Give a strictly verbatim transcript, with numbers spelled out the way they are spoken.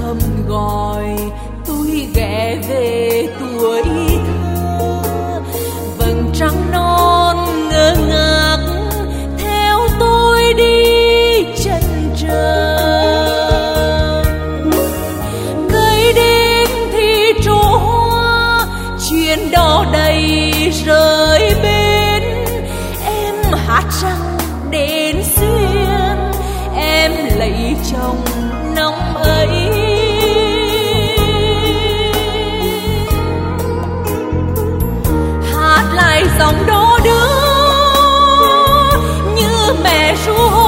thầm gọi tôi ghé về tuổi thơ. Vầng trăng non ngơ ngác theo tôi đi chân trời. Cây đêm thì trổ hoa, chuyện đò đầy rơi bên. Em hát rằng đến xuyên, em lấy chồng năm ấy. Hát lại dòng đó đưa như mẹ ru